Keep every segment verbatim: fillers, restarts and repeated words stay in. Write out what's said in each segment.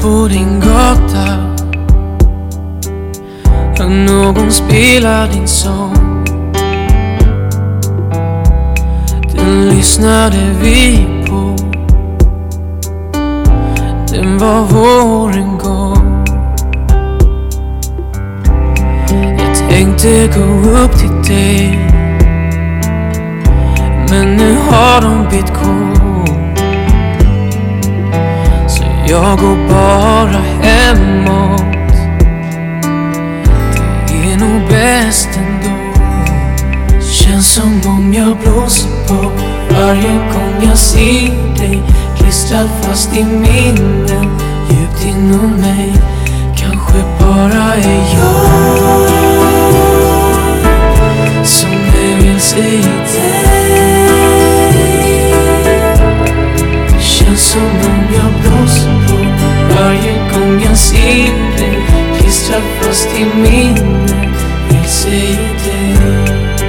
på din gata, hör någon spela din sång. Den lyssnade vi på, den var vår en gång. Jag tänkte gå upp till dig, men nu har de bytt kod, så jag går bara hemåt. Det är nog bäst ändå. Känns som om jag blåser på varje gång jag ser dig, klistrad fast i minnen djupt inom mig. Kanske bara är jag som det vill säga dig. Känns som om jag blåser på varje gång jag ser dig, klistrad fast i minnen vill säga dig.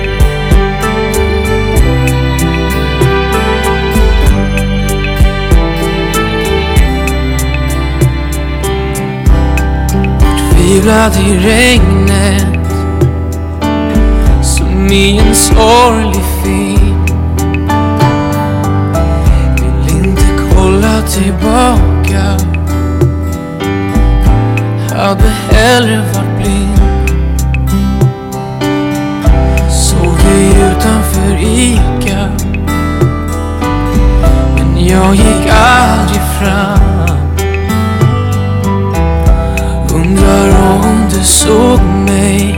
Tvivlad i regnet, som i en sorglig film. Vill inte kolla tillbaka, hade hellre varit blind. Såg vi utanför Ica, men jag gick aldrig fram. Undrar om du såg mig.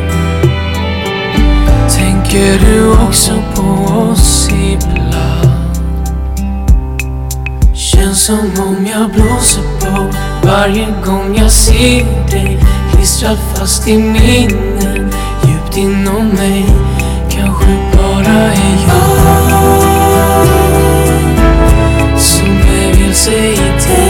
Tänker du också på oss ibland? Känns som om jag blåser på varje gång jag ser dig, klistrad fast i minnen djupt inom mig. Kanske bara är jag som jag vill säga dig.